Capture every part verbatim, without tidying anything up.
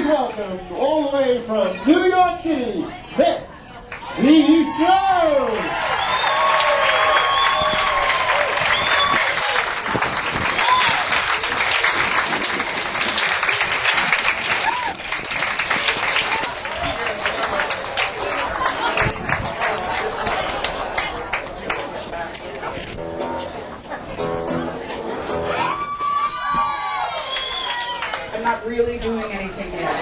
Please welcome, all the way from New York City, Miss Lee Strode. I'm not really doing anything yet.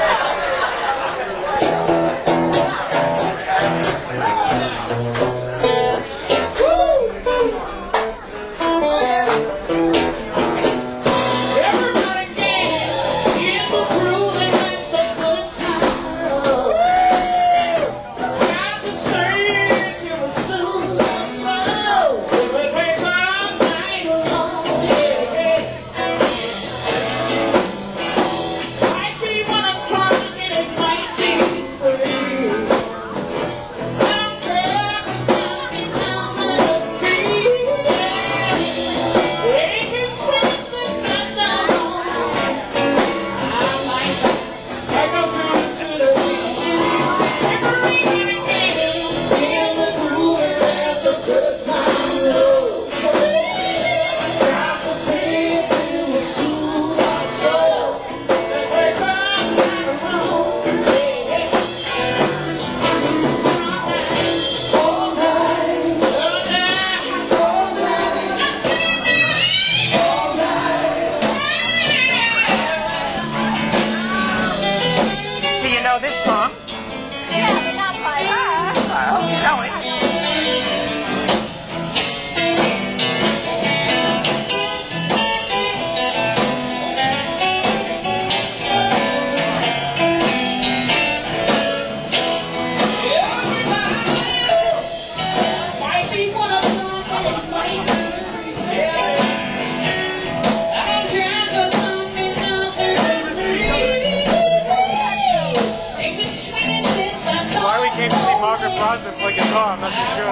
This song? Yeah, but not by us. Oh, you know it. Brosnan play guitar, I'm not too sure.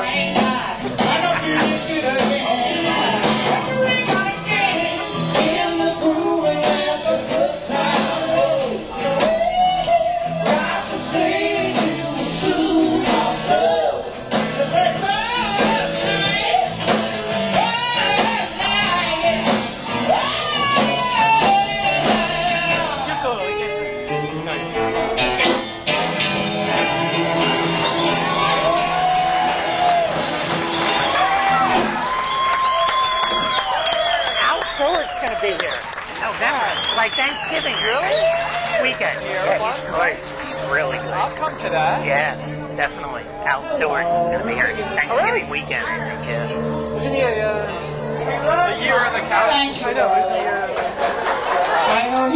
Gonna be here in November, like Thanksgiving, really? Weekend. Yeah, he's great. He's really good. I'll come to that. Yeah, definitely. Al Stewart is gonna be here Thanksgiving weekend. Yeah. Isn't he a, uh, a year on the couch? I know. Isn't he a, I know.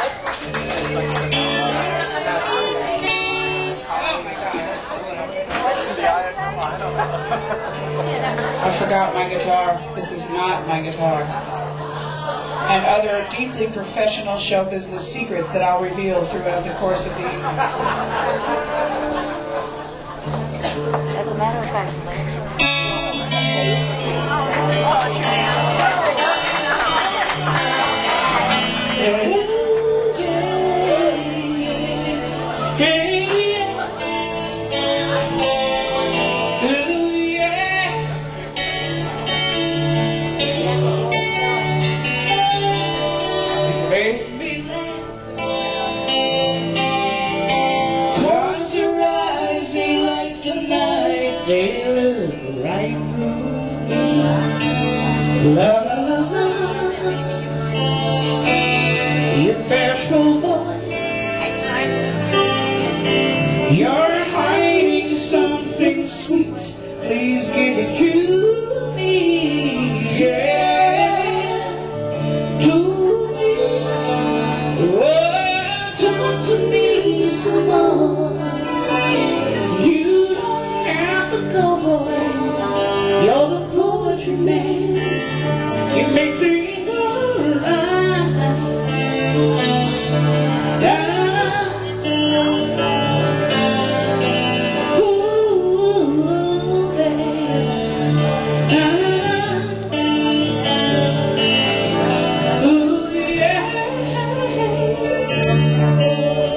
I forgot my guitar. This is not my guitar. And other deeply professional show business secrets that I'll reveal throughout the course of the evening. As a matter of fact, right through. La la la la. You bashful boy, you're hiding something sweet. Please give it to me, yeah, to me. Oh, talk to me some more. You don't have to go, boy. You're the poetry man. You make things alright. Da, ooh, babe. Da, ooh, yeah.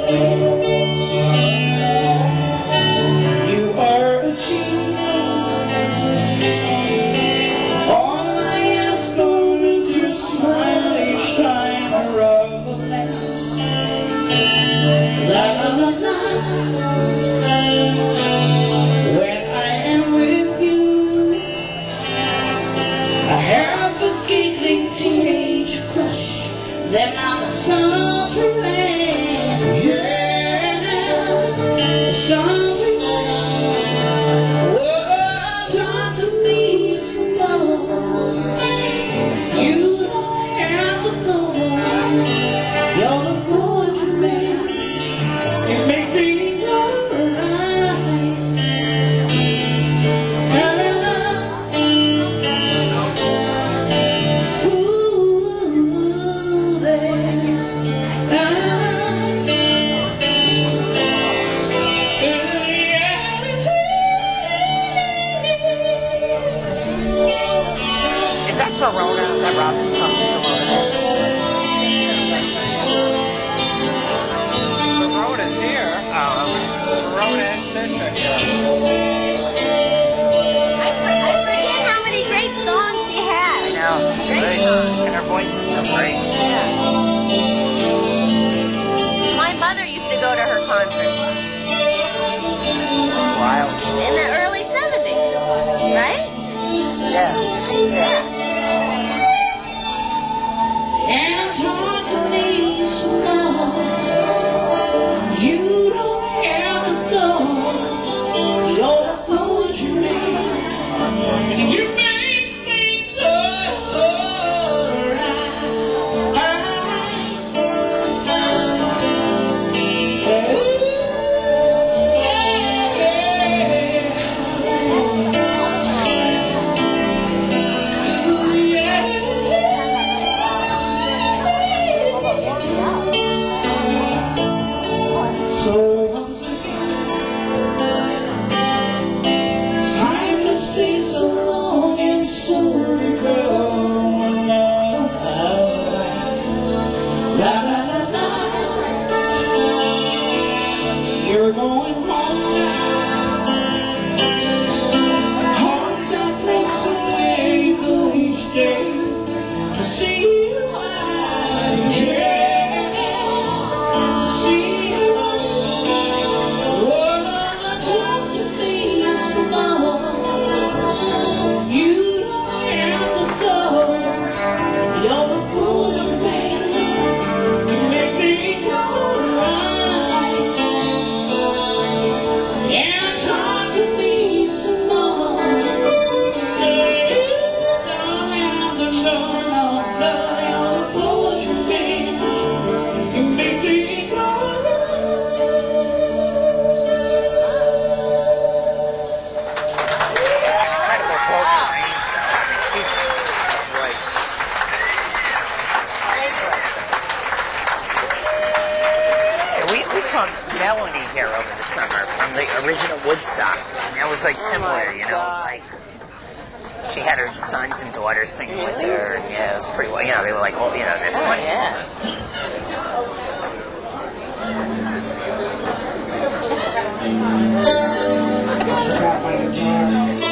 to me some more. You don't have to go. You're the poetry man. You make things alright. Ooh, baby. Is that Corona? That Robin's talking Corona? Corona's here. Oh, Corona and Fish are here. I, I forget how many great songs she has. I know. Great Great. songs. And her voice is so great. Yeah. My mother used to go to her concerts It's wild. in the early seventies, right? Yeah. Yeah. And talk to me some more. You don't have to go. You're the poetry man. You make things So once again, time to say so long and so go. La la la la. You're going home now. Hearts that place away go each day to see you out. Yeah, to see you. Talk to me some more. You don't have to go. You're the fool of me. You make things alright. Yeah, talk to me some more. You don't have to go. No, no, you're the poetry man. You make things alright. Incredible vocal range. She's voice. Yeah, we, we saw Melanie here over the summer from the original Woodstock. And that was like similar, you know, like she had her sons and daughters singing with her. And yeah, it was pretty well. You know, they were like, oh, you know, in their twenties. Forgot my guitar.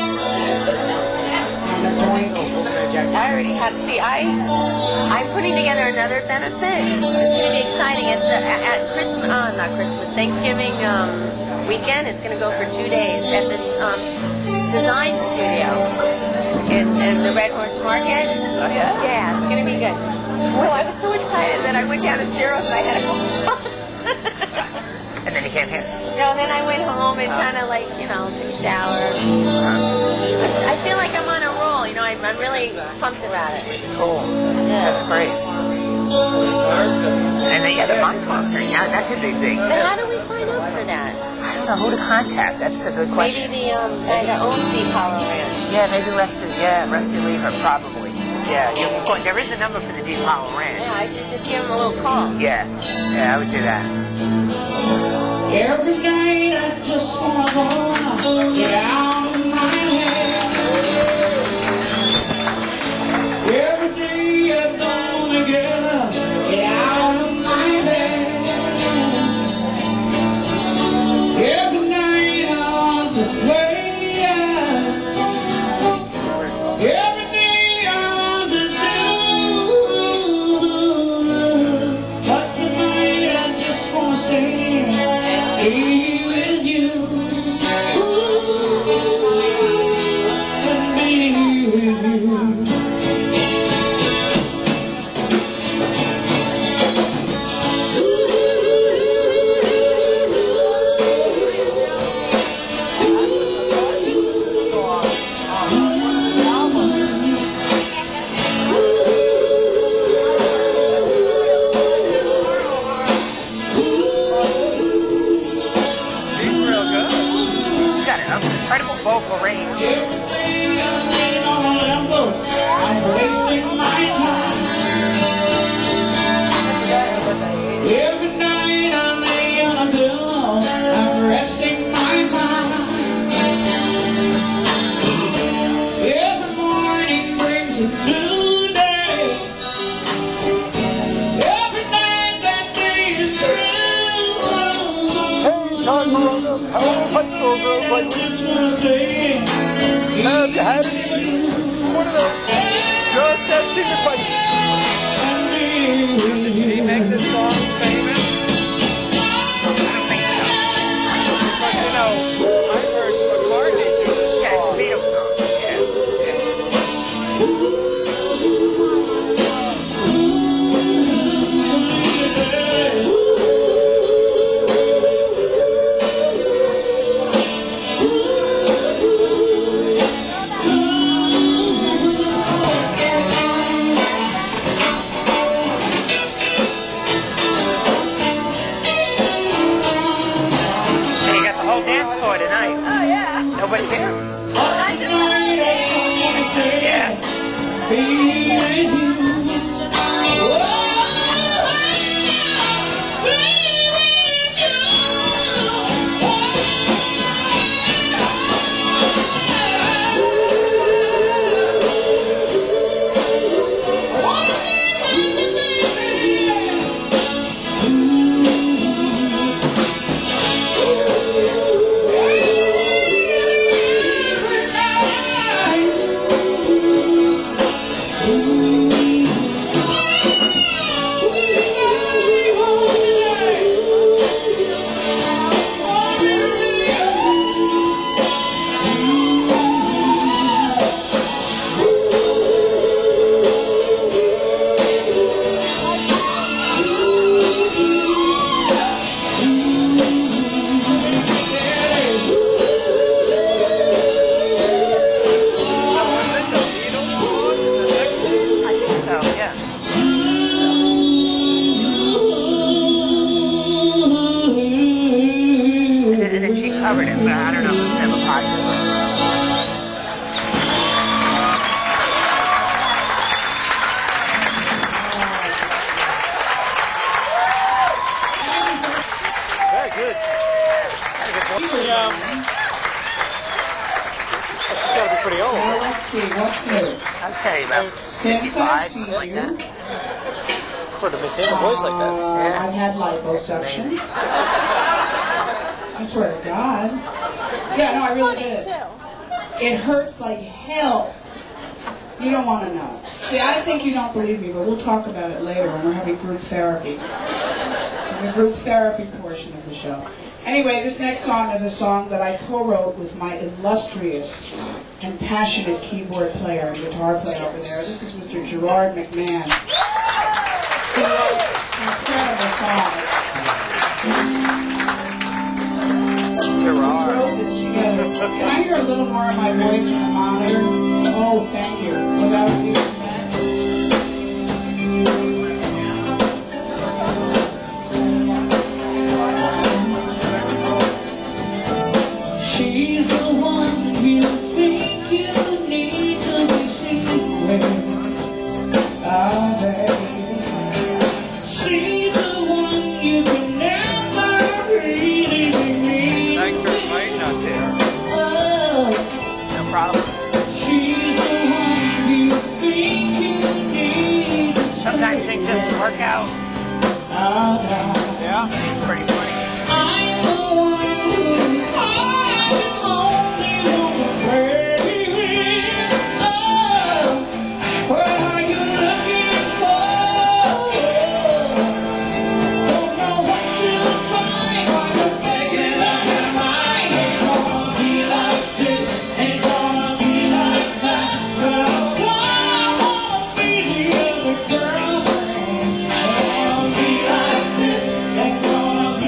I'm a doink. I already had. See, I, I'm putting together another benefit. It's going to be exciting. It's the, at, at Christmas, uh, not Christmas, Thanksgiving um, weekend. It's going to go for two days at this um, s- design studio in, in the Red Horse Market. Oh, yeah? Yeah, it's going to be good. So I was so excited that I went down to Ciro's and I had a couple shots. And then you came here. No, then I went home and kind of like, you know, took a shower. Just- I feel like I'm on a roll, you know, I'm, I'm really pumped about it. Cool. Yeah. That's great. And the other Montauk thing, that, that could be big But how too. do we sign up for that? I don't know who to contact. That's a good question. Maybe the um, guy that owns the Apollo Ranch. Yeah, maybe Rusty. Yeah, Rusty Lever, probably. Yeah, you can call. There is a number for the Deep Hollow Ranch. Yeah, I should just give him a little call. Yeah, yeah, I would do that. Every night I just wanna go get out of my head. Every day I don't wanna get up, get out of my bed. Every night I want to play. Every day I want to do. But tonight I just wanna stay. Be with you, ooh, and be with you. Ooh, you had anybody? One of those. Just asking the question. Did she make this song famous? Because, you know, I've heard McCartney do this Yeah, song. it's a Beatles song. Yeah. And you got the whole dance floor tonight. Oh yeah. Nobody's here. Not just Yeah. Was this a Beatles song in the sixties? I think so, yeah. And then, and then she covered it, but I don't know if it was ever popular. Very good. Very good voice. Yeah. She's got to be pretty old. Well, let's see, what's new? I'd say about Since I've fifty-five, seen something like you, that. For to maintain a voice like uh, that. I've had liposuction. I swear to God. Yeah, no, I really did. It hurts like hell. You don't want to know. See, I think you don't believe me, but we'll talk about it later when we're having group therapy. The group therapy portion of the show. Anyway, this next song is a song that I co-wrote with my illustrious and passionate keyboard player and guitar player over there. This is Mister Gerard McMahon. He writes incredible songs. We Gerard. wrote this together. Can I hear a little more of my voice in the monitor? Oh, thank you. Without feeling bad. She's the one you think you need to be seen with. Ah, baby. She's the one you can never really be. Thanks for inviting us here. Oh, No problem. she's the one you think you need to see. Sometimes things just work out. Ah, ah. Yeah. It's pretty funny. I'm the one who's hard and lonely, baby. Oh, what are you looking for? Don't know what you'll find while you're making up your mind. Ain't gonna be like this, ain't gonna be like that. But I wanna be the other girl. Ain't gonna be like this, ain't gonna be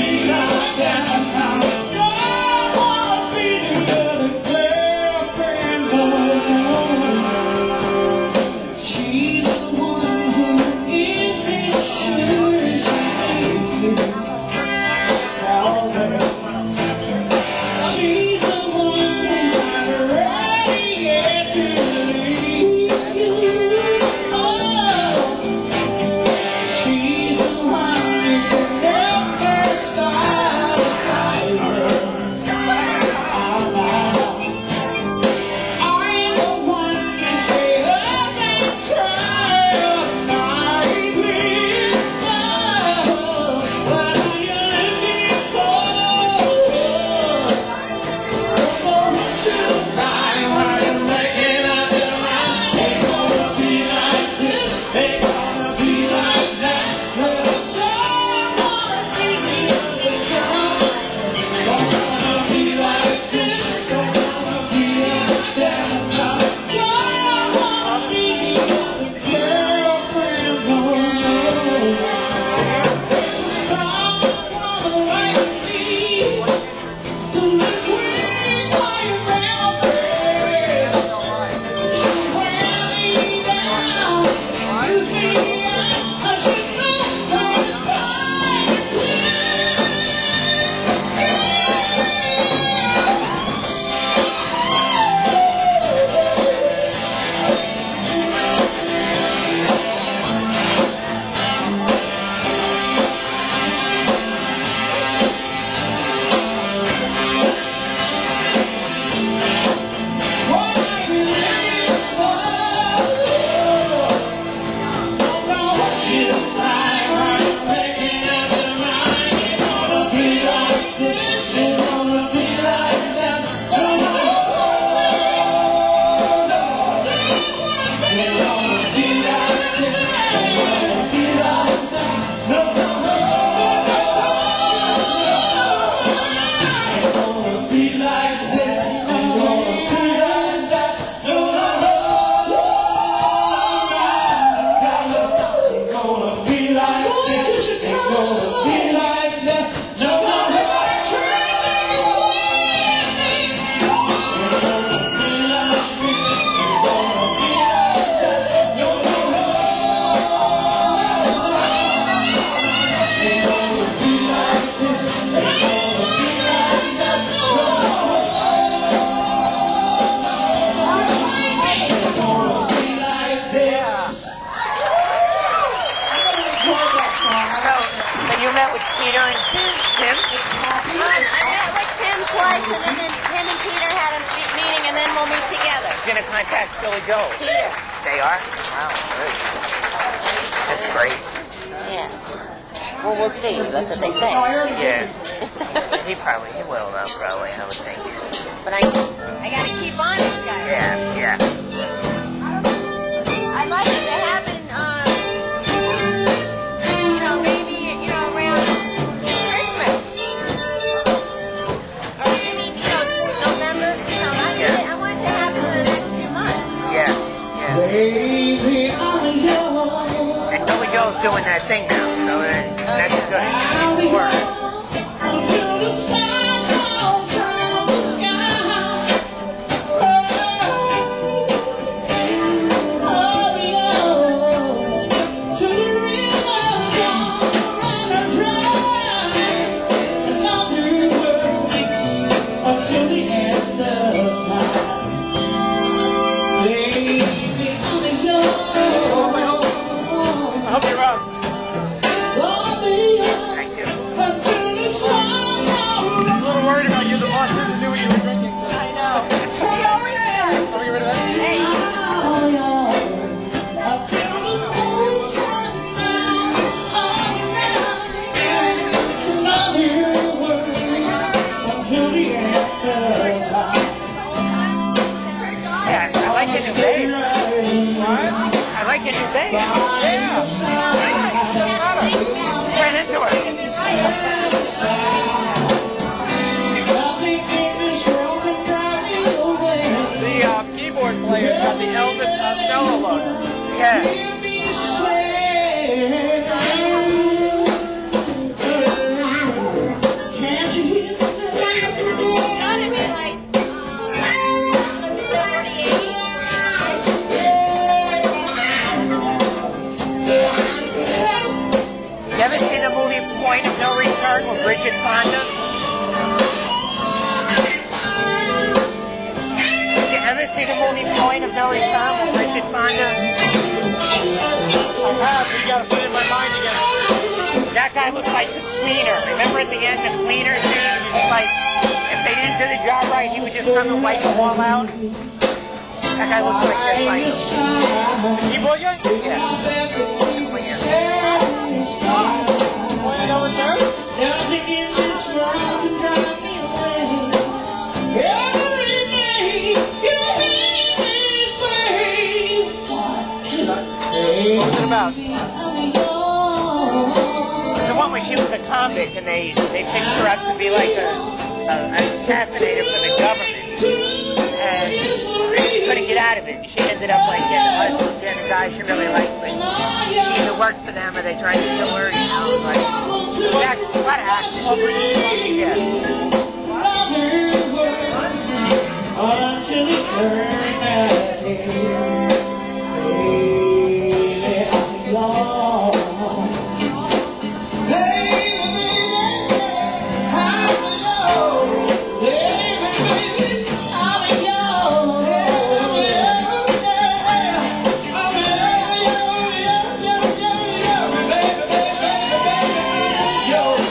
Billy Joel? Here. They are? Wow, great. That's great. Yeah. Well, we'll see. That's what they say. Yeah. He probably, he will though, probably, I would think. But I, I gotta keep on this guy. Yeah, yeah. I'd like it to happen, um, you know, maybe, you know, around Christmas. Or maybe, you know, November, you know, I, Yeah. I want it to happen in the next few months. Yeah, yeah. Baby, I'm yours. And Billy Joel's doing that thing now, so that, that's good. He's the word. Until the stars fall from the sky. Oh, yours. To the rivers all around the dry. And all the words until the end of time. Baby, I'm yours. I hope you're wrong. Thank you. I'm a little worried about you. The bartender knew what you were drinking. So. I know. He always does. Are we rid of that? Hey. Yeah, I like your new bass. What? I like your new bass. Yeah. Right into it. The uh, keyboard player's got the Elvis Costello look. Yeah. Can't you hear the Gotta be like, You ever seen the movie Point of No Return with Bridget Fonda? You ever see the movie Point of No Return with Bridget Fonda? I have, but you gotta put it in my mind again. That guy looks like the cleaner. Remember at the end, the cleaner scene? He was like, if they didn't do the job right, he would just come and wipe the wall out. That guy looks like this, like, The keyboard guy? yeah. Point of no return? Nothing in this world can drive me away. Every day you hear me say, What's it about? It's the one where she was a convict and they, they picked her up to be like a, a, an assassinator for the government. And she couldn't get out of it. She ended up like getting a husband, getting a guy she really liked, but she either worked for them or they tried to kill her, you know. Like, that, a lot of action. Yeah. until eternity. Baby, I'm lost. Baby, baby, I'm yours. Baby, baby, I'm yours. I'm yours, yours, yours, yours. Baby, baby, baby, yours.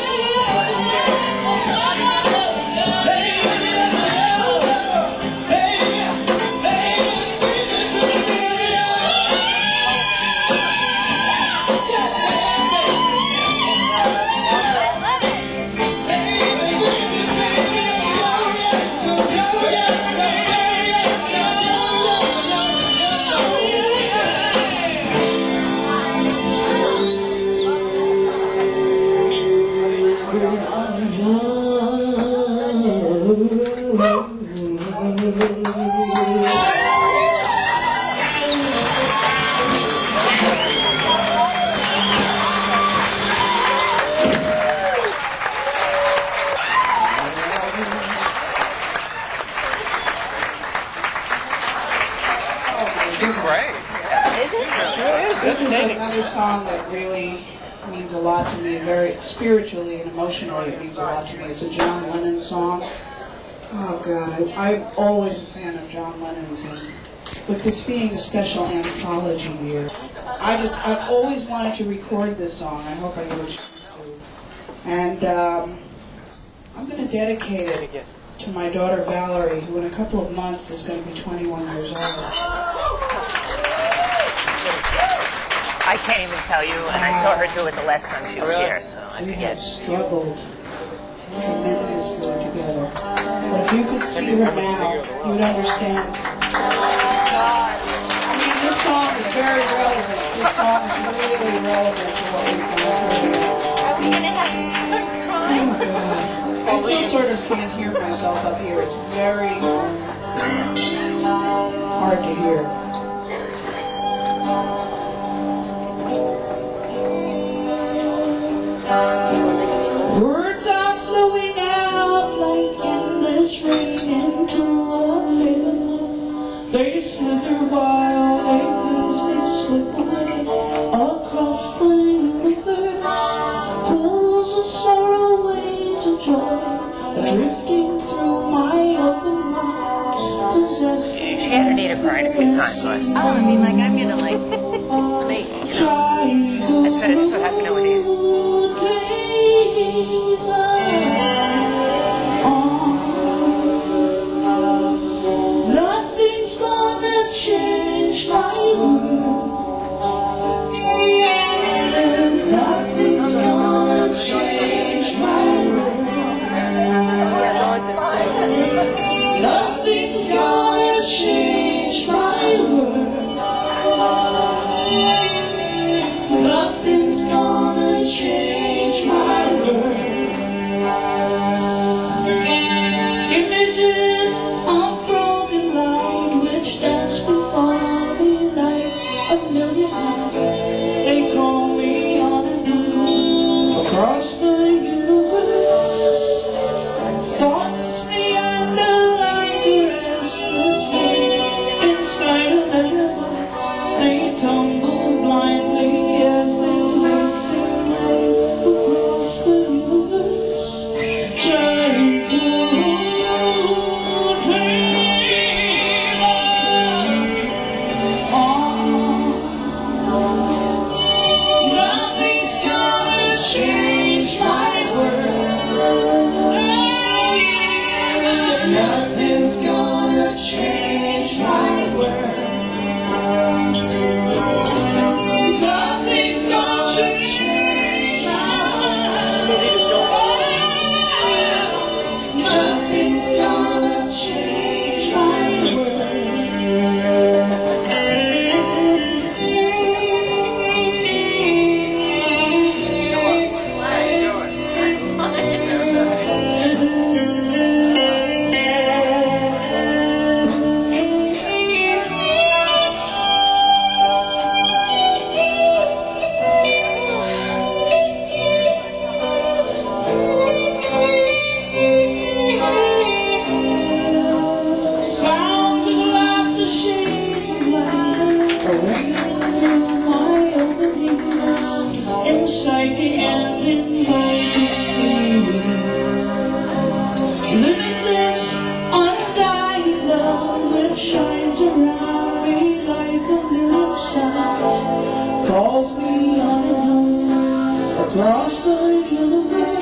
She's great. Is it? This is another song that really means a lot to me, very spiritually and emotionally it means a lot to me. It's a John Lennon song. Oh God, I'm always a fan of John Lennon's, and with this being a special anthology year, I just, I've always wanted to record this song. I hope I get a chance to. And um, I'm going to dedicate it to my daughter Valerie, who in a couple of months is going to be twenty-one years old. I can't even tell you, and I saw her do it the last time she was Really? here, so I We have forget. struggled tremendously together. But if you could see her now, you would understand. I mean, this song is very relevant. This song is really relevant to what we've gone through. Are we gonna have to start crying? Oh, God. I still sort of can't hear myself up here. It's very hard to hear. Words are flowing out like endless rain into a paper cup. They slither while they easily slip away across the universe. Pools of sorrow, waves of joy, are drifting through my open mind, possessing. She had Anita crying a few times last Oh, night. I mean, like, I'm gonna, like, like, you know. That's what, that's what happened to Anita. Nothing's gonna change my world. Nothing's gonna change my world. Nothing's gonna change my world. Nothing's gonna change my world. Images of broken light which dance before me like a million eyes. They call me on and on across the universe. Thoughts meander like a restless wind inside a letterbox. They tumble blindly as they make their way across the universe. Trying to dream on. Nothing's gonna change my world. Nothing's gonna change my world. Nothing's gonna change my world. Nothing's gonna change my Sounds of laughter, shades of light are ringing through my open ears, inside the end inviting me. Limitless, undying love which shines around me like a million suns, calls me on and on across the universe.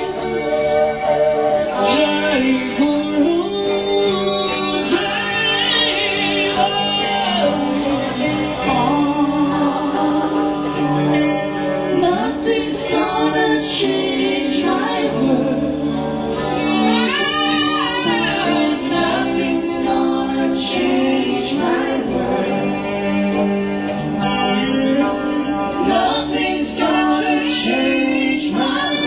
Jai Guru. Nothing's gonna change my world. Nothing's gonna change my world. Nothing's gonna change my world.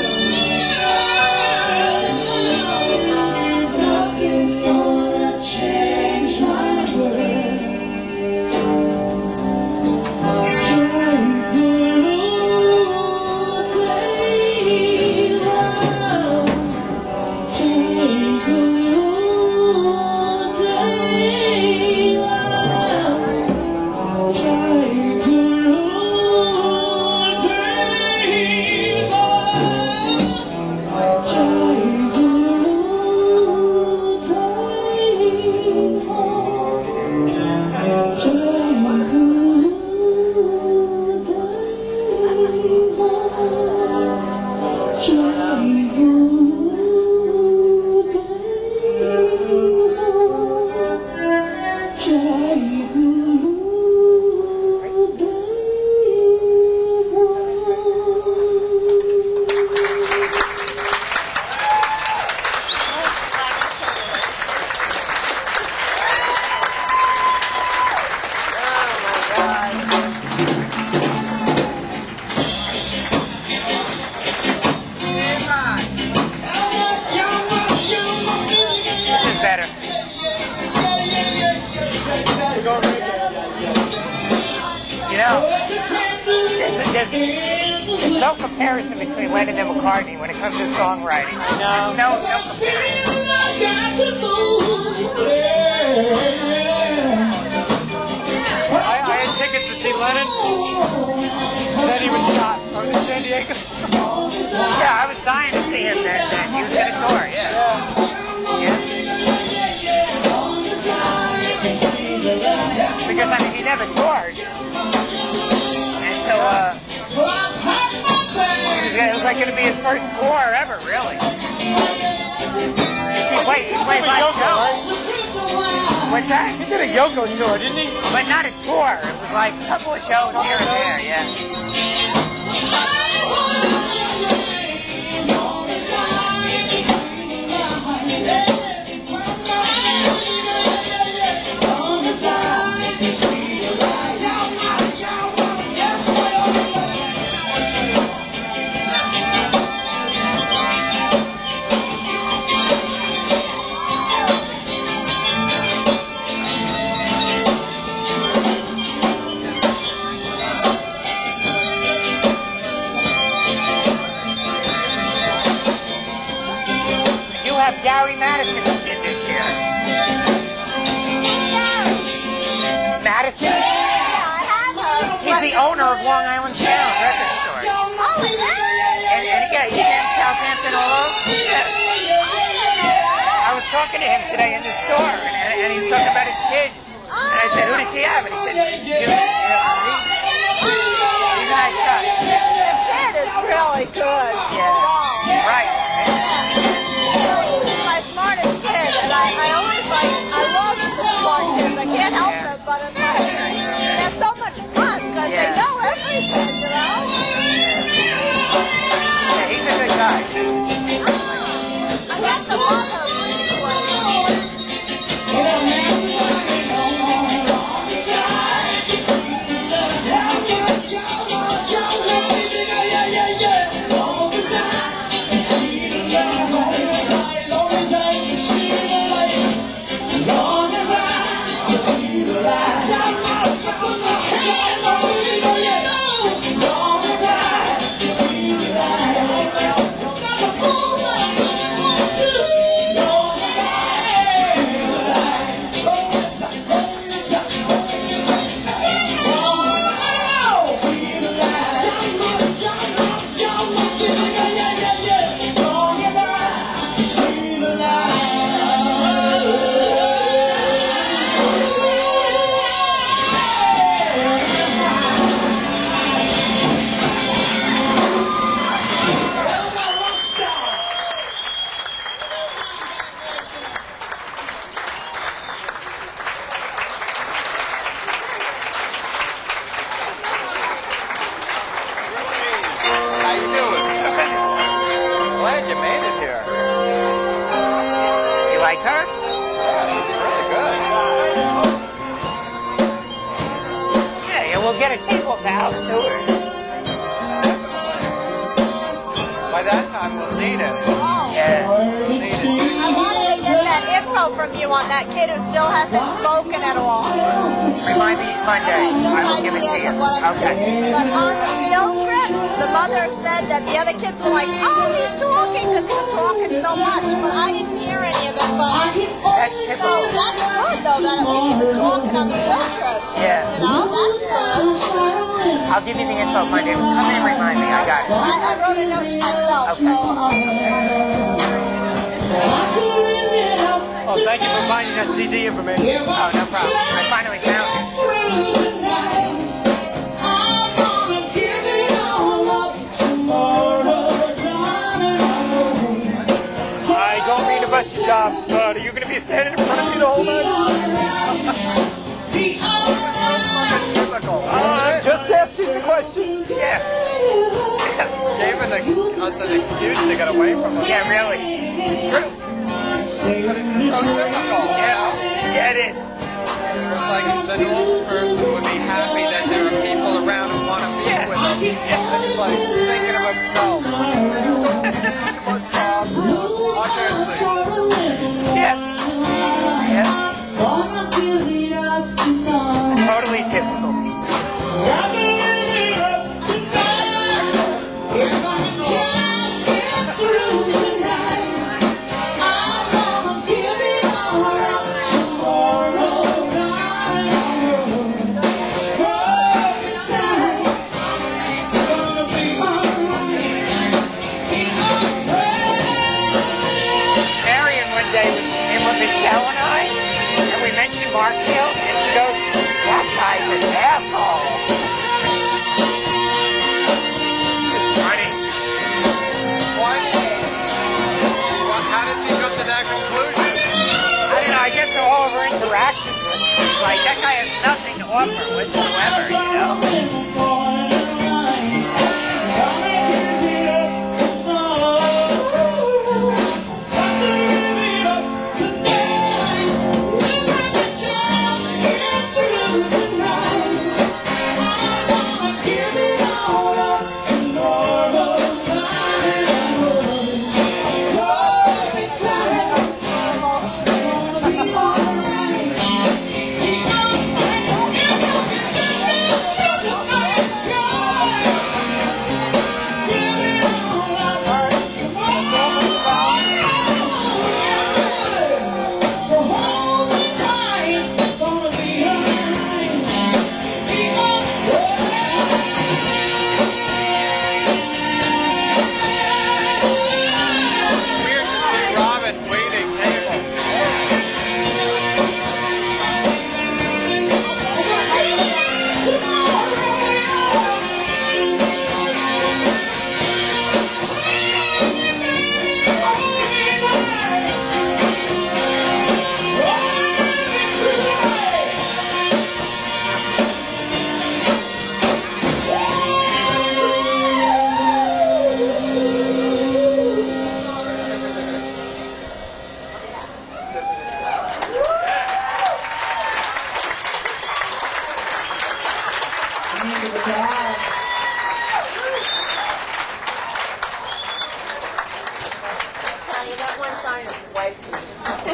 This is better. You know, there's, there's, there's no comparison between Lennon and McCartney when it comes to songwriting. No, no, no comparison. I, I had tickets to see Lennon, and then he was shot. I was in San Diego. Yeah, I was dying to see him then. then. He was going to tour, yeah. yeah. Because, I mean, he never toured. And so, uh, it was like going to be his first tour ever, really. He played, he played live shows. What's that? He did a Yoko tour, didn't he? But not a tour. It was like a couple of shows here and there, yeah. Have Gary Madison in this year. Madison? Yeah, I have her. He's the owner of Long Island Sound record stores. Oh, is that? And, and yeah, he's in Southampton all over. Yeah. I was talking to him today in the store, and, and, and he was talking about his kid. And I said, who does he have? And he said, you know, he's a nice guy. That is really good. Yeah. Right. My smartest kid, and I, I always like, I love the smart kids. I can't help Yeah. them, but it's like, they're so much fun because Yeah. they know everything, you know? Yeah, he's a good guy. I got the mother. How you doing? Glad you made it here. You like her? Yes, it's really good. Yeah, yeah, we'll get a table at the house tour. By that time, we'll need it. Yeah. We'll need it. I wanted to get that info from you on that kid who still hasn't spoken at all. Remind me Monday. I will give it to you. Okay. But on the field trip, the mother said that the other kids were like, oh, he's talking because he was talking so much. But I didn't hear any of it. But That's typical. that's good, though, that at least he was talking on the field trip. Yeah. You know, that's good. I'll give you the info Monday. Come in and remind me. I got it. I, I wrote a note to myself, Okay. so... Um, Oh, thank you for finding that C D information. Oh, no problem. I finally found it. I don't mean to bust your chops, but are you going to be standing in front of me the whole night? Typical. I'm just asking the question. Yeah. Gave an ex- us an excuse to get away from us. Yeah, really. It's true. But it's so typical. Yeah. Yeah, it is. It's like the normal person would be happy Yeah. Yeah. Totally typical. Marion one day was in with Michelle and I, and we mentioned Mark Hill, and she goes, "That guy's an asshole." It's funny. What? Well, how did you come to that conclusion? I don't know, I guess all of her interactions with him, it's like, that guy has nothing to offer whatsoever, you know? Weird to see Robin waiting tables. Tell you that one song wiped me.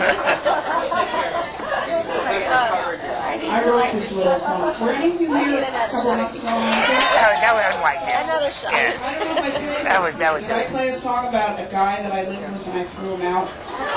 I wrote this little song. Were any of you here a couple weeks ago? That, that was unlike him. Another shot. Yeah. I don't know if I did. That was, that was Did I play a song about a guy that I lived with and I threw him out?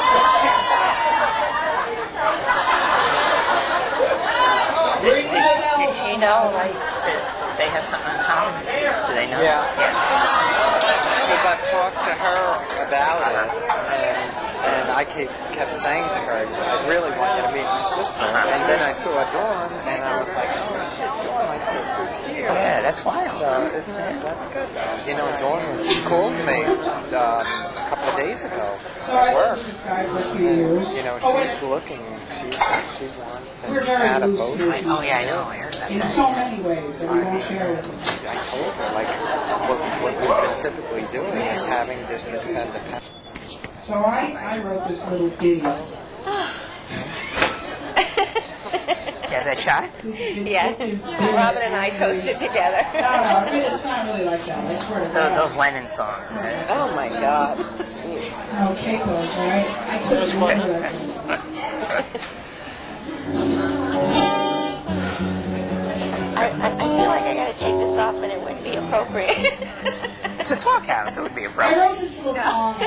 Did she know, like, that they have something in common? Do they know? Yeah. Yeah. Because I've talked to her about it, and, and I keep, kept saying to her, I really want you to meet my sister. Uh-huh. And then I saw Dawn, and I was like, oh shit, Dawn, my sister's here. Yeah, that's wild. So isn't that, that's good. You know, Dawn was, called me um, a couple of days ago So I at lived work. with this guy for a few years. You know, Oh, she's wait. looking, she's, she wants and We're very had a loose boat. here. I, oh, yeah, I know. I heard about In that. so many ways that we won't share with you. I told her, like, what, what we've been typically doing is having districts send a package. So I, I wrote this little ditty. Yeah, that shot? Yeah. Robin and I toasted together. No, no, I mean, it's not really like that. I swear to Those, God. those Lennon songs. Yeah. Oh my God. No, Caicos, right? I couldn't remember that. I, I, I feel like I gotta take this off and it wouldn't be appropriate. It's a talk house. It would be a I problem. wrote this little song.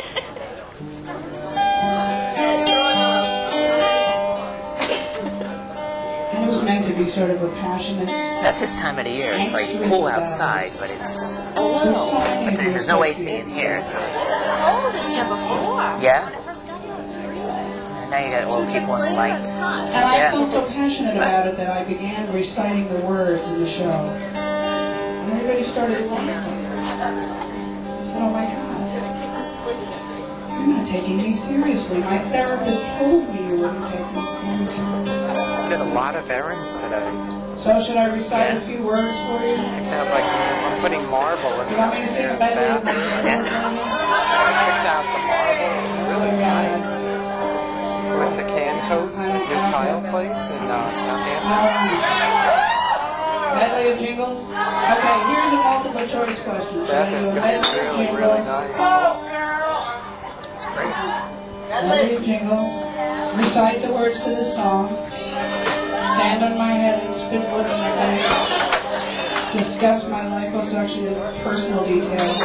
And it was meant to be sort of a passionate. That's this time of the year. It's like cool outside, but it's There's so many but of there's these no A sexy- C in here, so it's Cold in here before. yeah. I first got here, it was freezing. And now you got all the people in the lights. And I Yeah. felt so passionate about it that I began reciting the words in the show. And everybody started laughing. I said, oh my God, you're not taking me seriously. My therapist told me you wouldn't take me seriously. Did a lot of errands today. So should I recite a few words for you? Kind of like I'm putting marble in You the want me to sing a upstairs medley of bathroom. my words? I picked out the marble. It's really nice. It's a Canco's new tile place in uh, Southampton. Medley Melody of Jingles? Okay, here's a multiple choice question. Should I do Bathroom's a gonna be Melody of really, really Jingles? nice. It's great. Melody of Jingles. Recite the words to the song. Stand on my head and spit wood in my face. Discuss my liposuction personal details.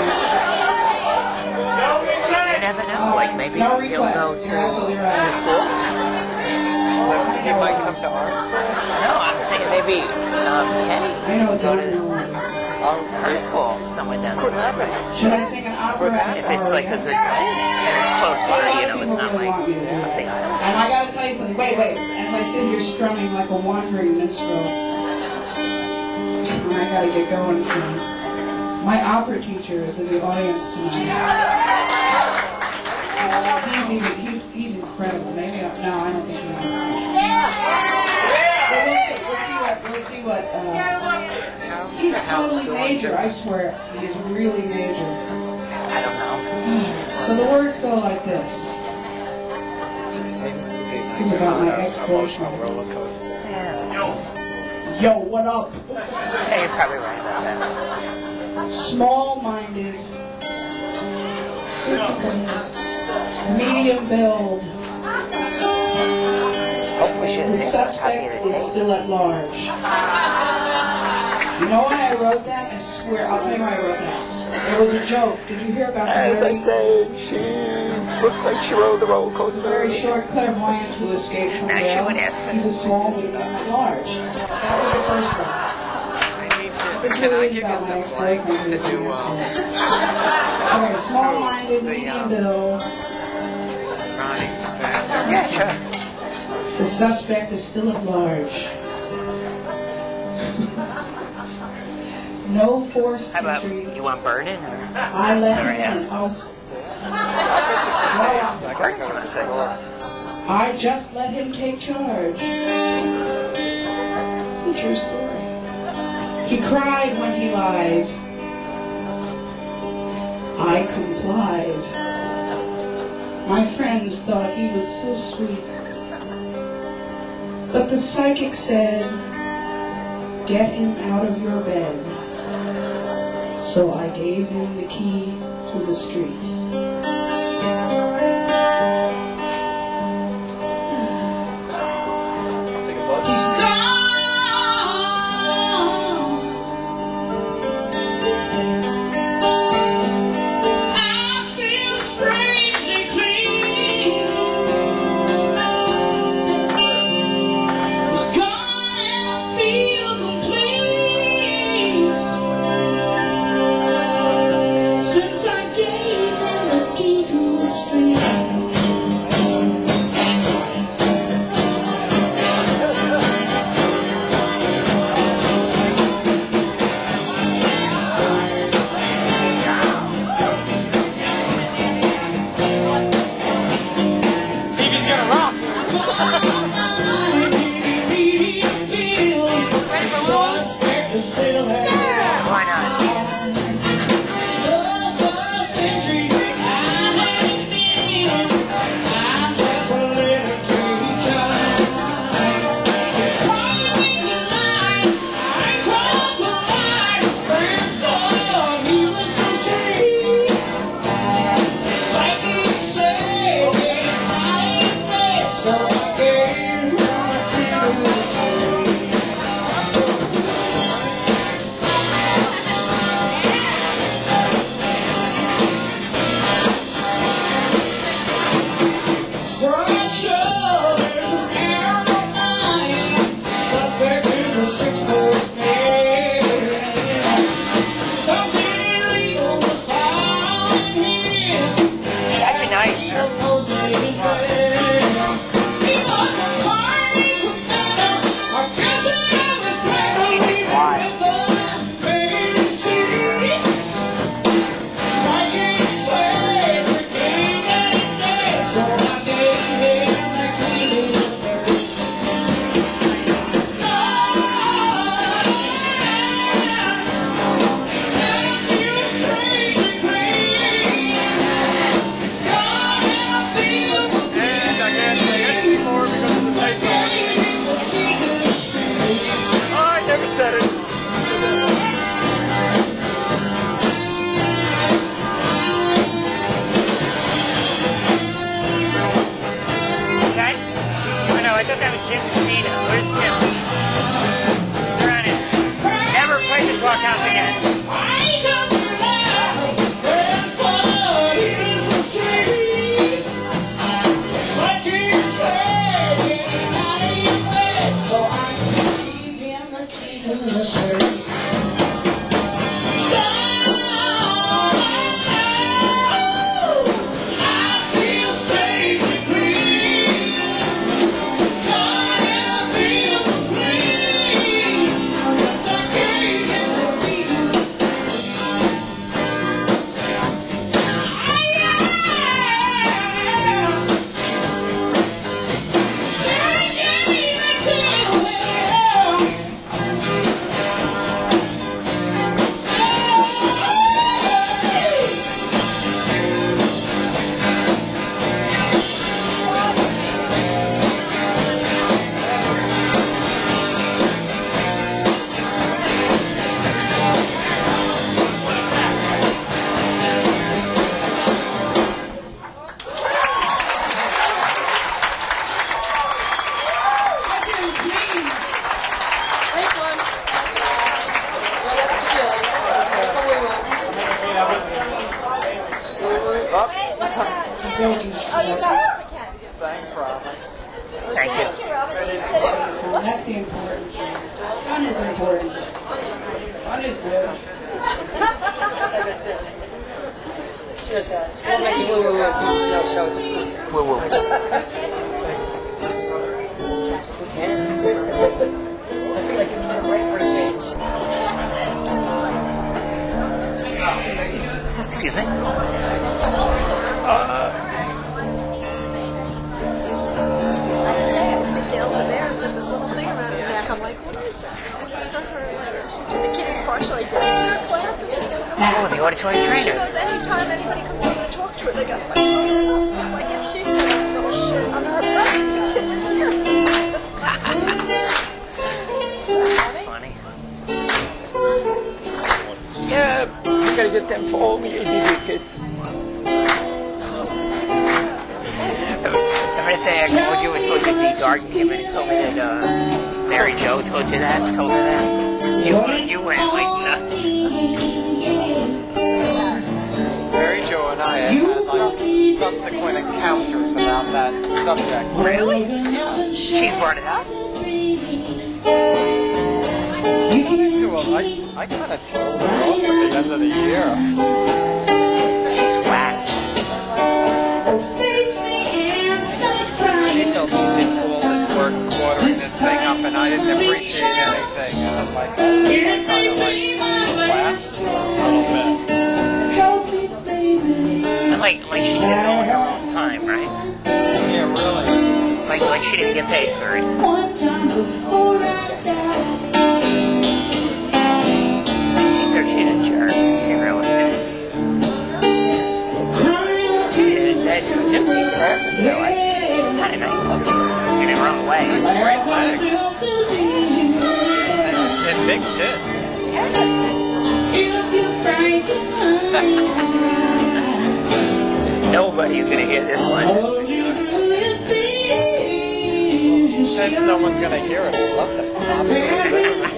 You never know. Like maybe no you'll go requests. to You're absolutely right. the school. He might come to our school. No, I'm saying maybe um, Kenny I know, go don't to know. her school somewhere down Could there. happen. Should I sing an opera? If it's like a good place and it's close by, you know, it's not like up the island. And I gotta tell you something. Wait, wait. As I sit here strumming like a wandering minstrel, I gotta get going soon. My opera teacher is in the audience tonight. He's even, he's, he's incredible. Maybe I, no, I don't think he is. But we'll see. We'll see what. We'll see what. Uh, he's totally major. I swear, he's really major. I don't know. So the words go like this. This is about my ex-boyfriend. roller coaster. Yeah. Yo, what up? Yeah, you're probably right about that. Small-minded, medium build. Hopefully she The doesn't have a copy of suspect the is tape. still at large. You know why I wrote that? I swear, I'll tell you why I wrote that. It was a joke. Did you hear about As the I very, said, she looks like she rode the roller coaster. very short clairvoyant who escaped from Now she jail? would ask us. He's a small, medium, at large. That was the first one. It's Can I really give you about my some ex-boyfriend blank who to was do, in um, school. Okay, small-minded, medium build. Ronnie Spector? Yeah, sure. The suspect is still at large. No forced How about entry. you want Burden or I let Or him yes. in. I was- Burden? Come on, say. I just let him take charge. It's a true story. He cried when he lied. I complied. My friends thought he was so sweet. But the psychic said, get him out of your bed. So I gave him the key to the streets. He's gone. I feel strangely clean. He's gone and I feel complete. Since I gave him the key to the street. Why not? That'd be nice. Thanks, Robin. Thank you. That's the important thing. Fun is important. Fun is good. Cheers, guys. We'll make you woo woo woo. No show. It's a Woo woo. We can. I feel like it's been a break for a change. Excuse me? Like today, I sit down over there and said this little thing around her neck. I'm like, what is that? And it's from her letter. She's the kids partially doing their class and she's doing the Oh, the auditory She trainer. goes, anytime anybody comes over to talk to her, they go, like, oh, it's like if she said, little shit under her breath, you shouldn't hear. That's funny. Yeah, we gotta get them for all the A D D kids. Every day I called you and told you D Dark came in and told me that uh, Mary Jo told you that, told her that. You went, you went like nuts. Mary Jo and I had like subsequent encounters about that subject. Really? She's brought it up? To a, I, I kind of told her off at the end of the year. She's whacked. She felt she did all this work quartering this thing up and I didn't appreciate anything. And I'm like, oh, I kind of like laughed a little bit. And like, like she did it all in her own time, right? Yeah, really. Like, like she didn't get paid for it. One time before I die. She's so she's a jerk. She really is. Yeah, that Gypsy's forever still, like, it's kind of nice looking. In her own way. It's great legs. And big tits. Nobody's gonna hear this one. Since no one's gonna hear it, I love that.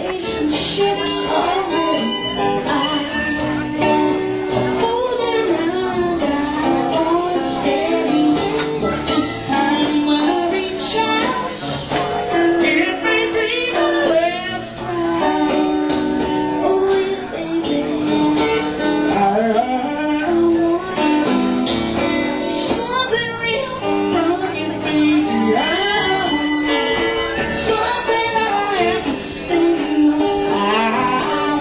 Something I have to stand. I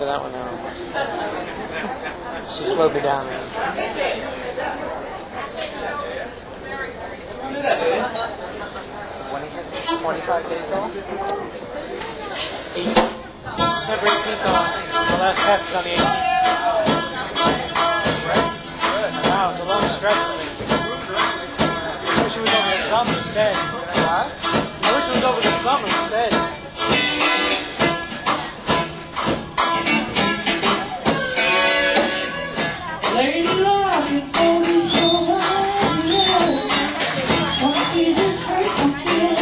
for that one now. She slowed me down there. Don't do that, baby. So when he hits twenty-five days old? eight. December eighteenth off. The last test is on the eighteenth. Wow, it's a long stretch for me. I wish it was over the summer instead. What? I wish it was over the summer instead. Lady Luck and only so long. What is this hurt I feel?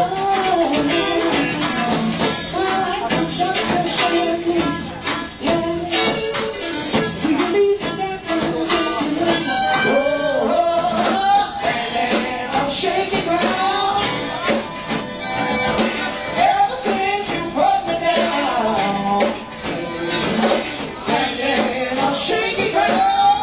My life was just a shame. Yeah. We can leave it there for the oh, oh, oh, standing on shaky ground. Ever since you put me down, standing on shaky ground.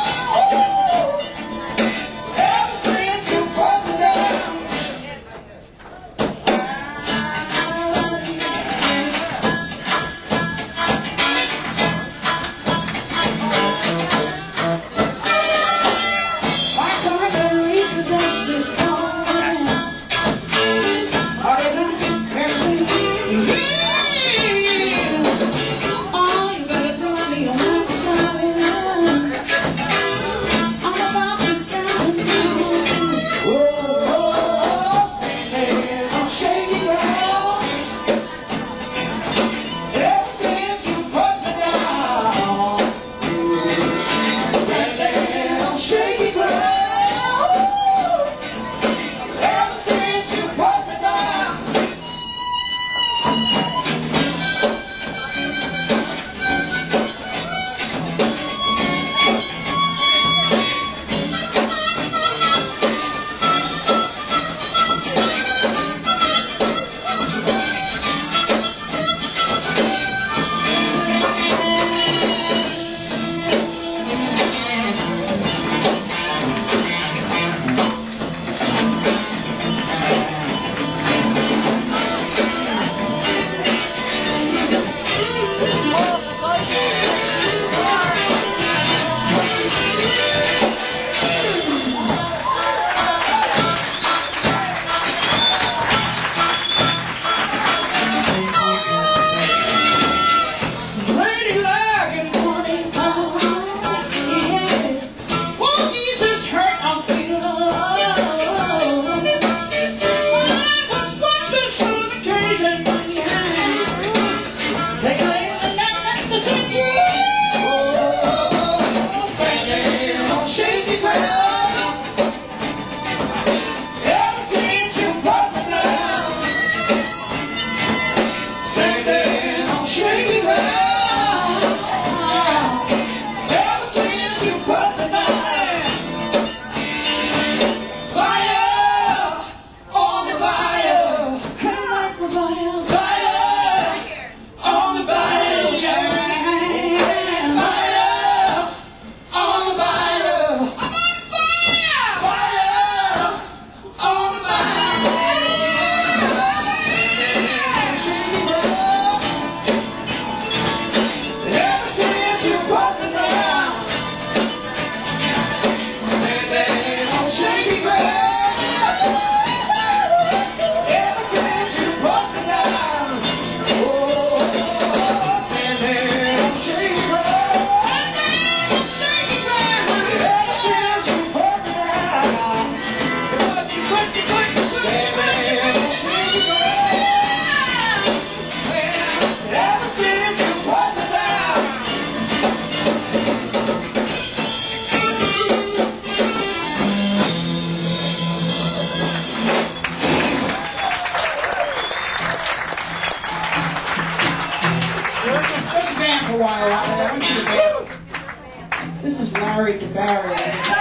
This is Larry DeBarry.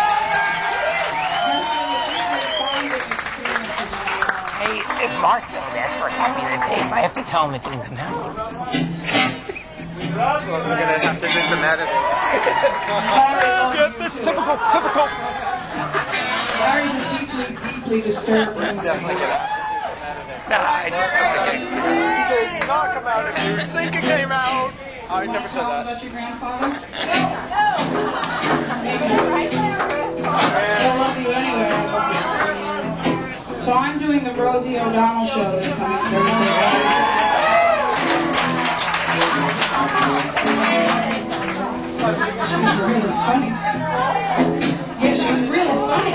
Hey, if Mark knows that for a copy of the tape, I have to tell him it didn't come out. Well, we're going to have to do some editing. It's typical, typical. Larry's a deeply, deeply disturbed woman. Definitely going to have to do some editing. No, I just It did not come out if you think it came out. I never said Talk that. about your grandfather? Maybe. I love you anyway. I love you. So I'm doing the Rosie O'Donnell show this coming Thursday. She's really funny. Yeah, she's really funny.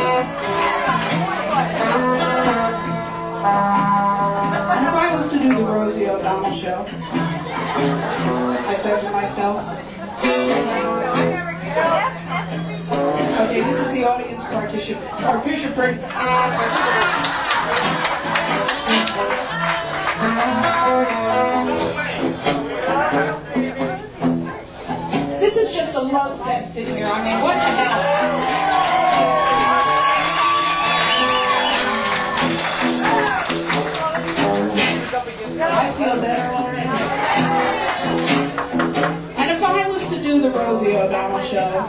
And if I was to do the Rosie O'Donnell show, I said to myself, okay, this is the audience partition, participant. This is just a love fest in here. I mean, what the hell? I feel better already. And if I was to do the Rosie O'Donnell show,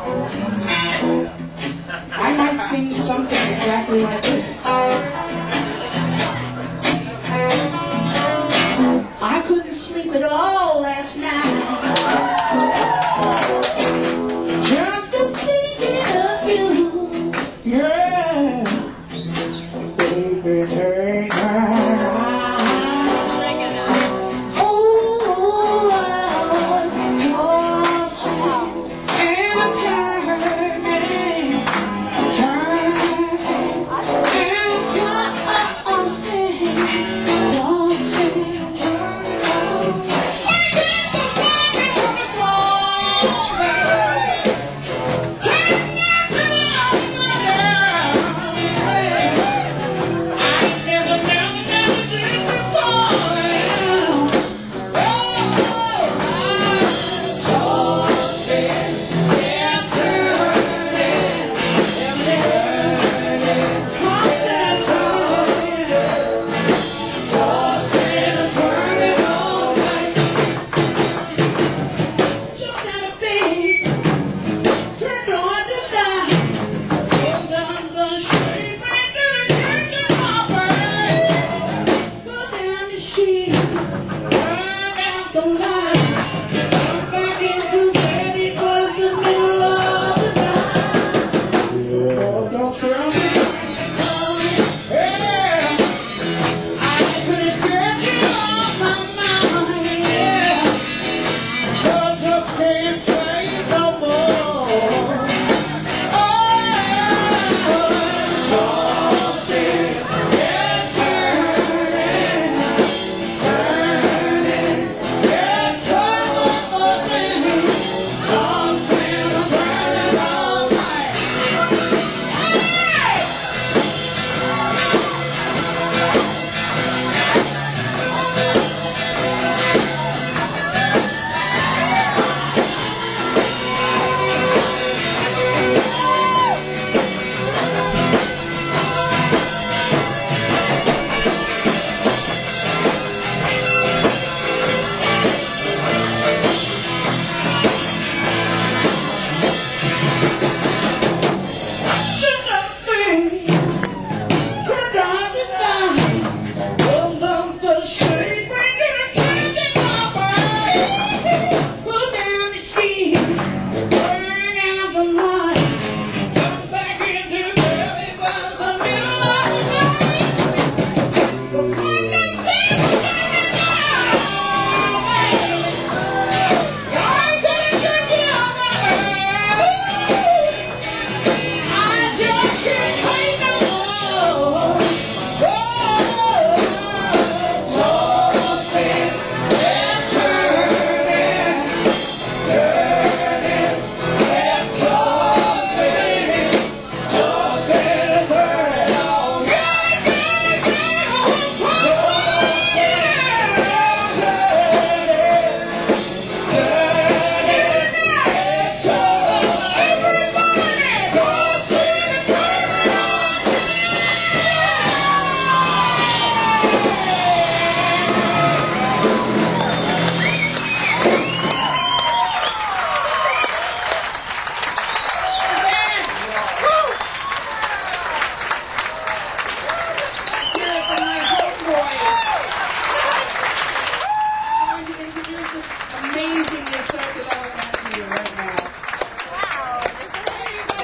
I might sing something exactly like this. I couldn't sleep at all last night, just a thinking of you. Yeah, baby, take my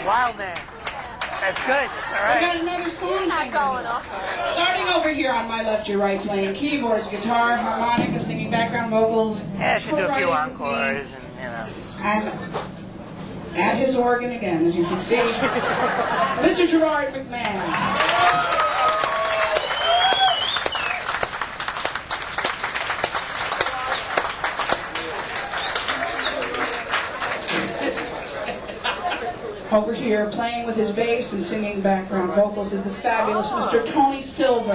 Wild man. That's good. That's all We got right. another song Not going off. starting over here on my left, your right, playing keyboards, guitar, harmonica, singing background vocals. Yeah, I should do a few co-writing with me. encores and, you know. And at his organ again, as you can see, Mister Gerard McMahon. Over here, playing with his bass and singing background vocals, is the fabulous Mister Tony Silver.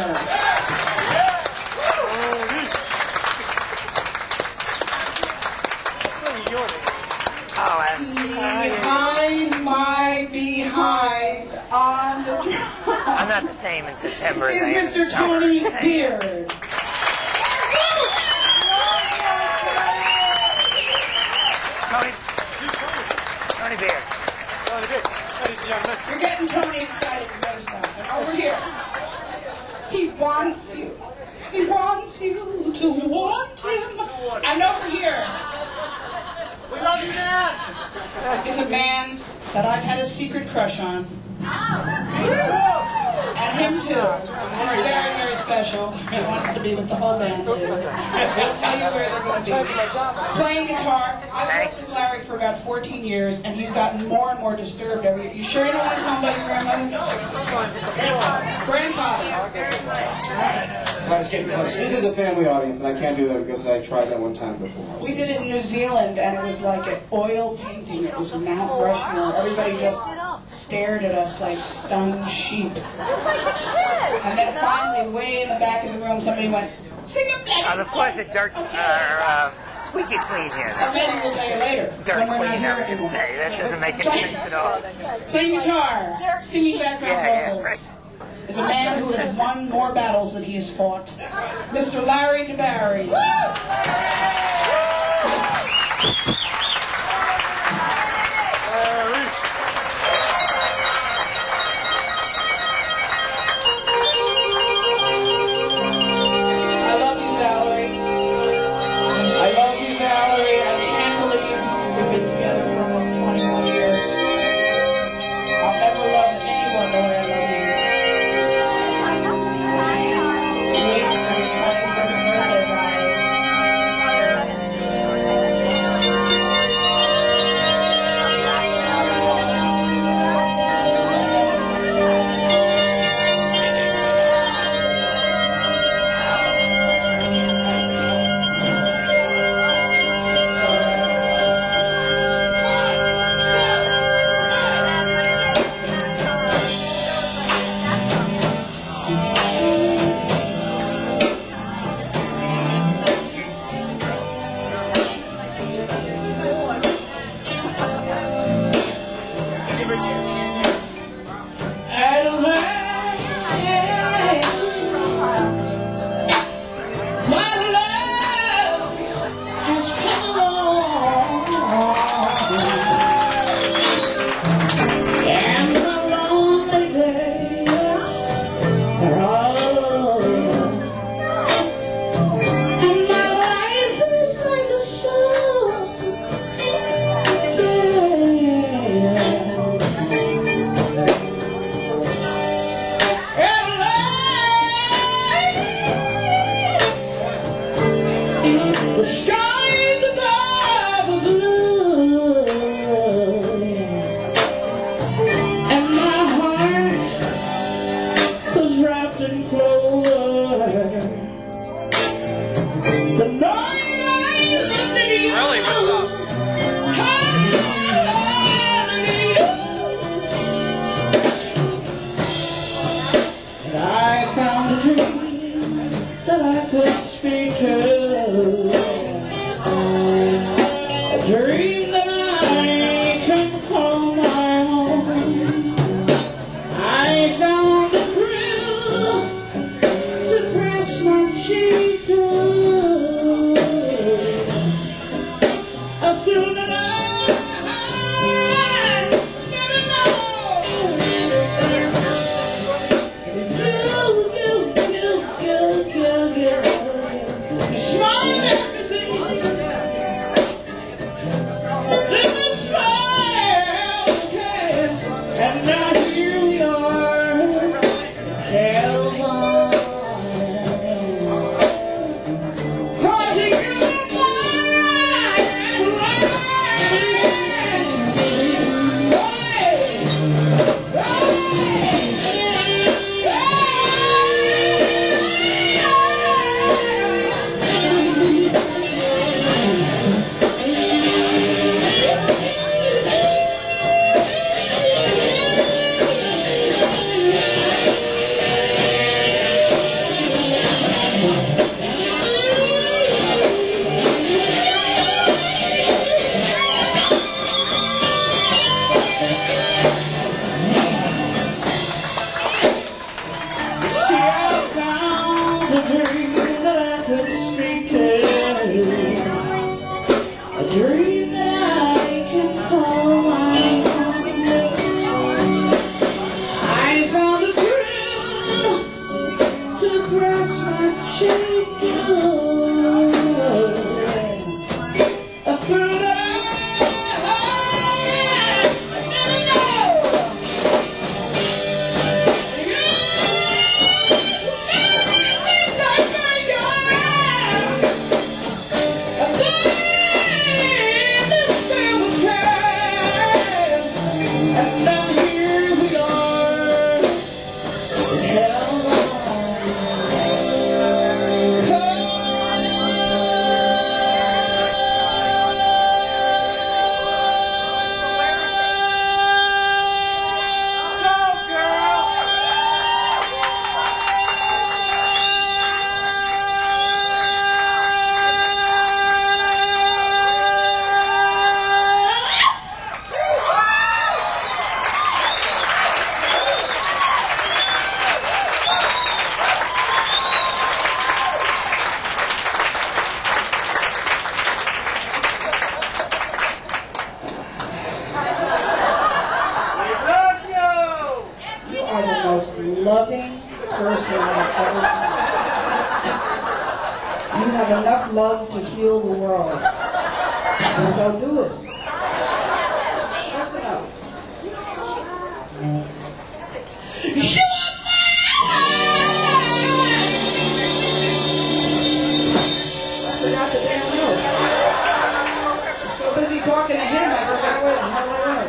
Oh, and Behind my behind on the I'm drum not the same in September as I am is in Mister summer. Tony Hey. Beard. Tony, Tony Beard. You're getting Tony excited to go stuff. And over here, he wants you. He wants you to want him. And over here, We love you, Dad. is a man that I've had a secret crush on. And him too. He's very, very special. He wants to be with the whole band later. He'll tell you where they're going to be. Playing guitar. I've worked with Larry for about fourteen years, and he's gotten more and more disturbed every year. You sure you don't want to tell him about your grandmother? Grandfather. I was getting close. This is a family audience, and I can't do that because I tried that one time before. We did it in New Zealand, and it was like an oil painting. It was Mount Rushmore. Everybody just stared at us like stunned sheep. Just like the kids. And then finally, way in the back of the room, somebody went, "Sing a bloody Uh, the song." floor's a dirt, uh, uh, squeaky clean here. And maybe we'll tell you later. Dirt when we're not clean, here I was going to anymore. say. That doesn't make any sense at all. Playing guitar, singing background Yeah, yeah, vocals, right. is a man who has won more battles than he has fought. Mister Larry DeBarry. I love you, Valerie. I love you, Valerie. I can't believe we've been together for almost twenty-one years. I'll never love anyone the way I love you. Wait for your twenty-first birthday, Valerie. loving person I've ever met. You have enough love to heal the world. So do it. That's enough. I forgot the damn note. So busy talking to him, I forgot where the hell I was.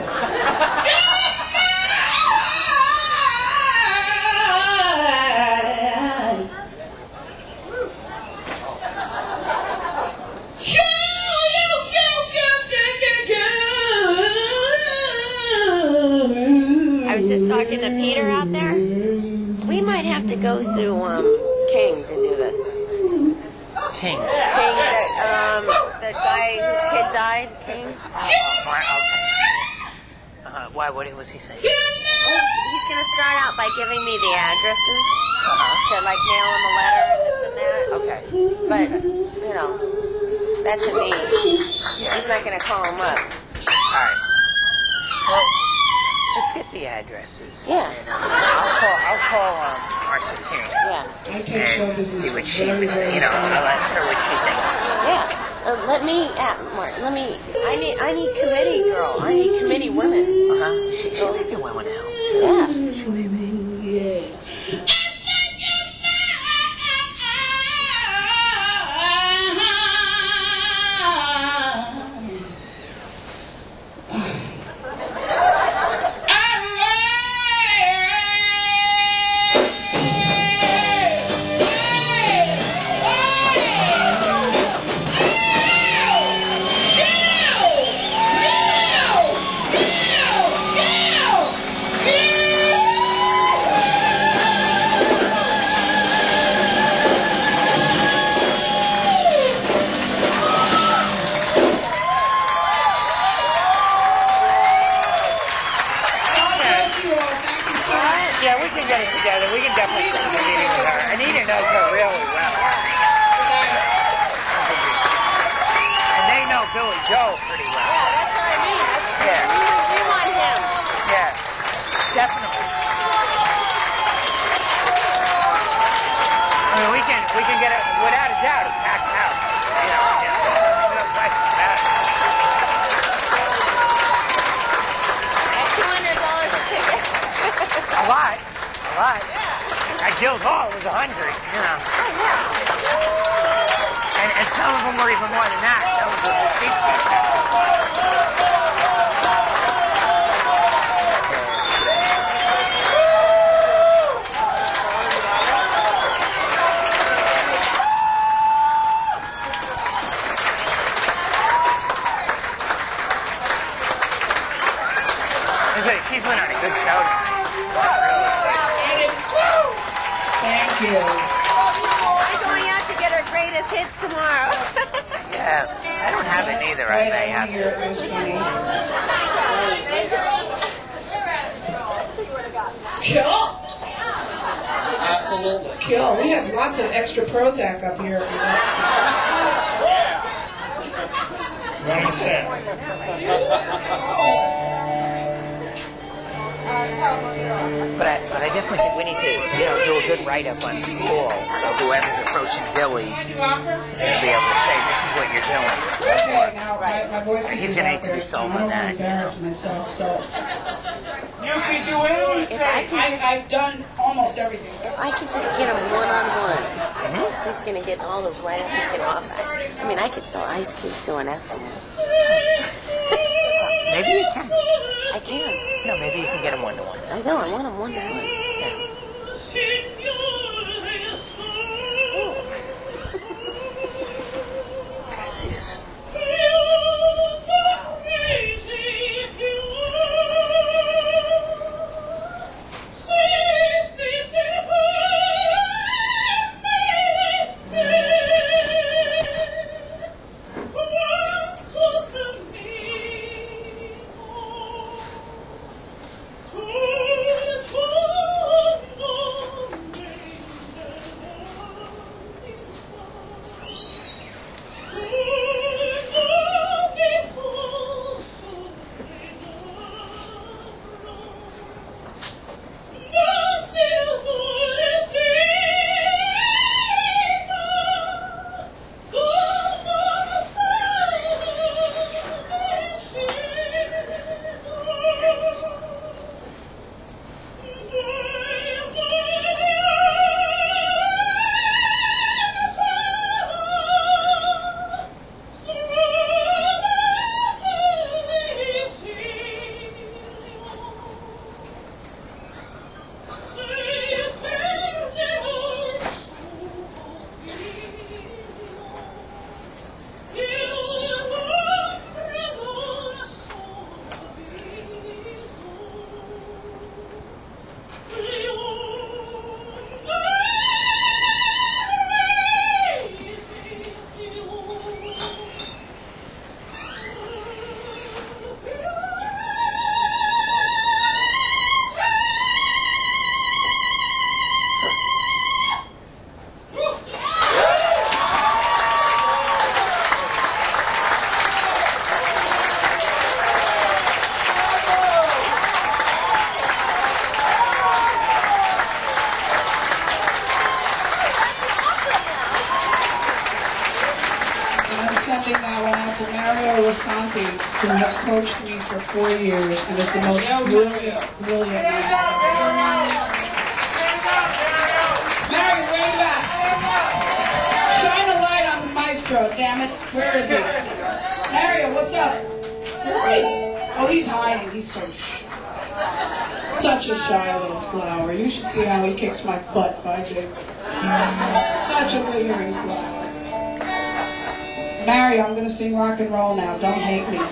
I was just talking to Peter out there. We might have to go through um, King to do this. King. King, that, um, the guy whose kid died, King. Why, uh, why, what was he saying? Oh, he's going to start out by giving me the addresses to, like, mail him a letter and this and that. Okay. But, you know, that's a me. He's not going to call him up. Alright. Well, let's get the addresses. Yeah. And, um, I'll call, I'll call um, Marcia King. Yeah. I take show And business see what she, very, you very know, I'll seriously. ask her what she thinks. Yeah. Uh, let me, uh, Mark, let me, I need, I need committee girl. I need committee women. Uh-huh. She, she may be willing to help. Yeah. Yeah. Yeah, we can get it together. We can definitely set a meeting with her. Anita knows her really well. And they know Billy Joe pretty well. Yeah, that's what I mean. That's, Yeah. we, we want him. Yeah, definitely. I mean, we can we can get it without a doubt a packed house. You know, yeah, no question about it. At two hundred dollars a ticket. A lot, a lot. At Guild Hall, it was a hundred. You know. And, and some of them were even more than that. That was the seats you had. She's been on a good show tonight. Really. Thank you. I'm going out to get her greatest hits tomorrow. Yeah, I don't have it either. I Right, may I have hear it to. was funny. Kill. Absolutely. Kill. We have lots of extra Prozac up here. If you'd like to. What he said. But I, but I definitely think we need to, you know, do a good write-up on the school. So whoever's approaching Billy is going to be able to say, this is what you're doing. Okay, now my, my voice He's can gonna out need to be there, sold and on I that, don't want to embarrass myself, so You can do anything. If I can I, just, I've done almost everything. if I could just get him one-on-one, he's going to get all the right up and get off. I, I mean, I could sell ice cubes to an Eskimo. Maybe you can. I can. No, maybe you can get him one-to-one. I know, I want him one-to-one. Yeah. See this. Timothy, who has coached me for four years and is the most brilliant, brilliant man. Mary, way back. Shine a light on the maestro, damn it. Where is he? Mario, what's up? Oh, he's hiding. He's so sh- such a shy little flower. You should see how he kicks my butt, Fudgy. Such a withering flower. Mario, I'm going to sing rock and roll now. Don't hate me.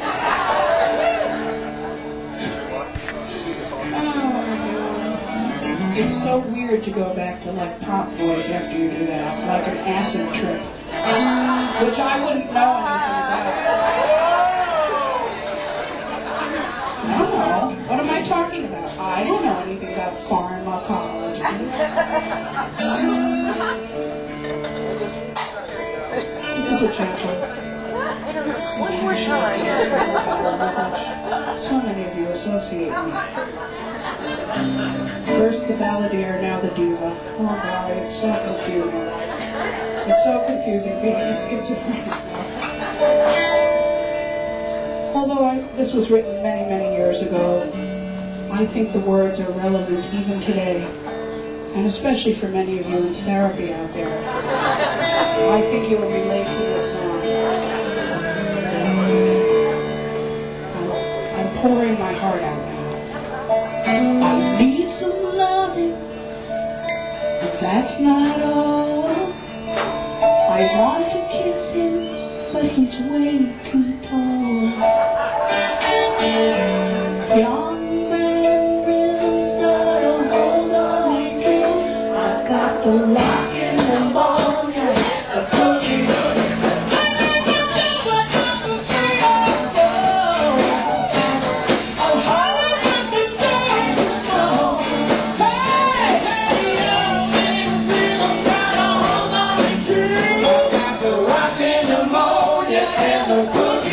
Oh, it's so weird to go back to like pop voice after you do that. It's like an acid trip, which I wouldn't know anything about. I don't know. What am I talking about? I don't know anything about pharmacology. This is a gentle. One more time. So many of you associate me. First the balladeer, now the diva. Oh God, it's so confusing. It's so confusing being a schizophrenic now. Although I, this was written many, many years ago, I think the words are relevant even today, and especially for many of you in therapy out there. I think you'll relate to this song. I'm, I'm pouring my heart out now. I need some loving, but that's not all. I want to kiss him, but he's way too tall. Young man rhythm's got a hold on you. I've got the rock in the morning, the boogie. Oh, how I can dance slow. Hey, hey, young man rhythm's got a hold on you. I've got the rock in the morning and the boogie.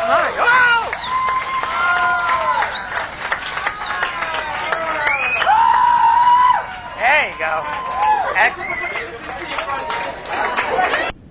on. Oh! There you go. Excellent.